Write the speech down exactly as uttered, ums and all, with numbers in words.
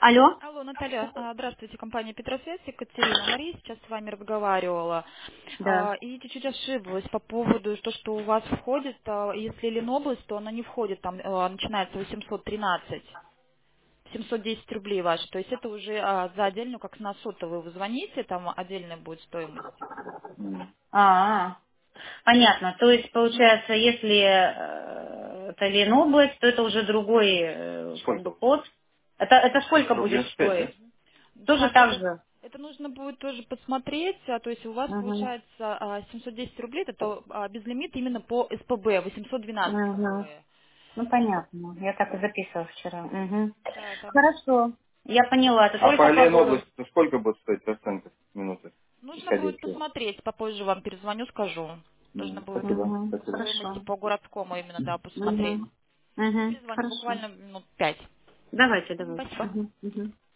Алло? Алло, Наталья, а, здравствуйте, компания Петросвязь, Екатерина. Мария сейчас с вами разговаривала. Да. А, И чуть-чуть ошиблась по поводу, то, что у вас входит, а, если Ленобласть, то она не входит, там а, начинается восемьсот тринадцать, семьсот десять рублей ваши. То есть это уже а, за отдельную, как на сотовую вы звоните, там отдельная будет стоимость. А, понятно. То есть, получается, если э, это Ленобласть, то это уже другой э, как бы Сколько? код. Это, это сколько будет Рублей пять, да? стоить? Тоже Да, так это, же? это нужно будет тоже посмотреть. а, То есть у вас Угу. получается а, семьсот десять рублей, это а, безлимит именно по СПБ, восемьсот двенадцать Угу. СПБ. Ну, понятно. Я так и записывала вчера. Угу. Да, там Хорошо. Я поняла. Это А только по по городу. Ленобласти сколько будет стоить процентов в минуты, нужно исходя будет из чего? посмотреть, попозже вам перезвоню, скажу. Нужно М, будет Спасибо. Угу. Спасибо. стоимости Хорошо. по городскому именно, да, посмотреть. Угу. Угу. Перезвоню Хорошо. буквально минут пять. Давайте, Мгм, давайте. спасибо. Угу. Угу.